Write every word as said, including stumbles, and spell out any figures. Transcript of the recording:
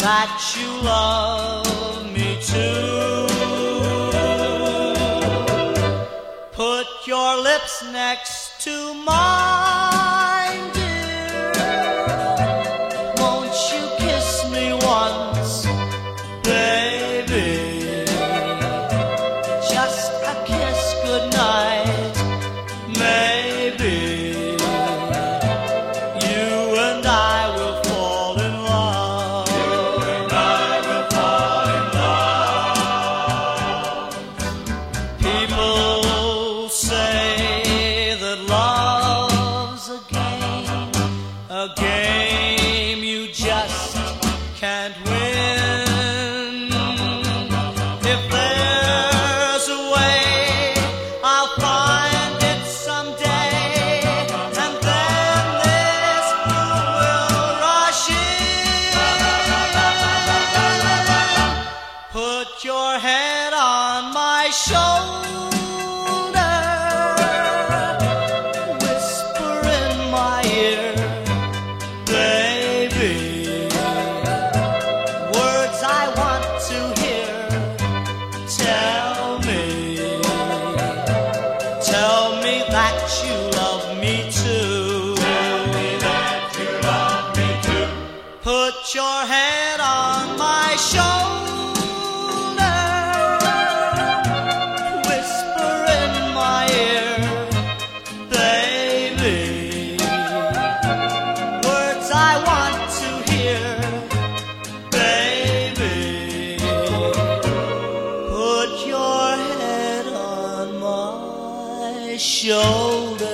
that you love me too. Put your lips next to mine, dear. Won't you kiss me once, baby? Just a kiss goodnight, maybe. You and I will fall in love. You and I will fall in love. People say that love's a game, a game you just can't win. If there's a way, I'll find it someday, and then this moon will rush in. Put your head on my shoulder, whisper in my ear, baby, words I want to hear. Tell me, tell me that you love me too. Tell me that you love me too. Put your head on my shoulder, whisper in my ear, baby, words I want to hear, baby. Put your head on my shoulder.